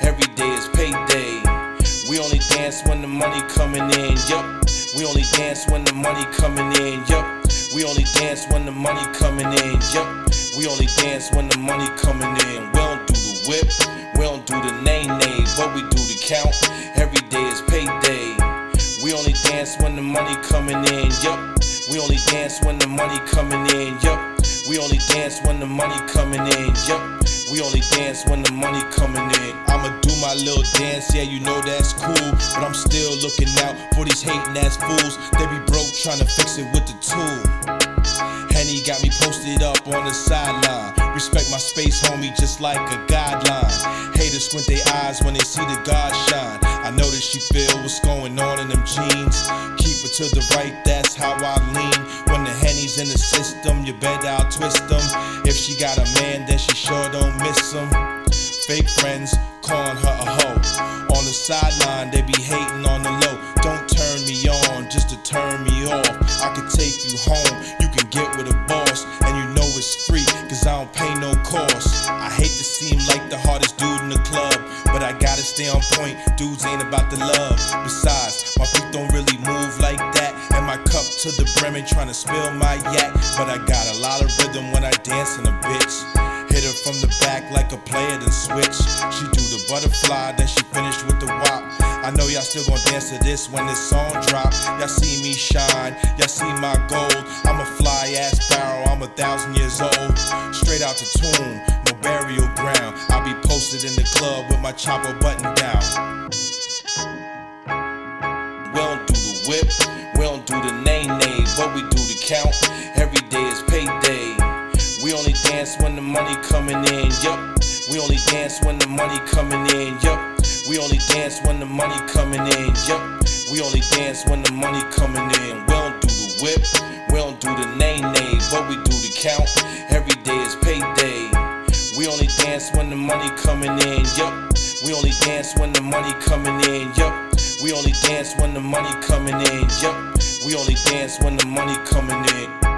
every day is payday. We only dance when the money coming in, yup. We only dance when the money coming in, yup. We only dance when the money coming in, yup. We only dance when the money coming in. We don't do the whip, we don't do the nay-nay, but we do the count. Every day is payday. We only dance when the money coming in, yup. We only dance when the money coming in, yup. We only dance when the money coming in, yup. We only dance when the money coming in. I'ma do my little dance, yeah, you know that's cool. But I'm still looking out for these hating ass fools. They be broke trying to fix it with the tool. Henny got me posted up on the sideline. Respect my space, homie, just like a guideline. Haters squint their eyes when they see the God shine. I know that she feel what's going on in them jeans. Keep it to the right, that's how I lean. When the Henny's in the system, you better I'll twist them. If she got a man, then she sure don't miss him. Fake friends calling her a hoe. On the sideline, they be hating on the low. Don't turn me on just to turn me off. I can take you home, you can get with a boss. And you know it's free, cause I don't pay no cost. I hate to seem like the hardest dude in the club, but I gotta stay on point, dudes ain't about the love. Besides, my feet don't really move like that, and my cup to the brim ain't trying to spill my yak. But I got a lot of rhythm when I dance in a bitch. Hit her from the back like a player, then switch. She do the butterfly, then she finished with the wop. I know y'all still gon' dance to this when this song drop. Y'all see me shine, y'all see my gold. I'm a fly ass barrel, I'm 1,000 years old. Straight out the tomb, no burial ground. I be posted in the club with my chopper button down. We don't do the whip, we don't do the nay-nay, but we do the count. Every day is payday. We only dance when the money coming in, yup. We only dance when the money coming in, yup. We only dance when the money coming in, yup. We only dance when the money coming in. We don't do the whip, we don't do the nay-nay, but we do the count. Every day is payday. We only dance when the money coming in, yup. We only dance when the money coming in, yup. We only dance when the money coming in, yup. We only dance when the money coming in.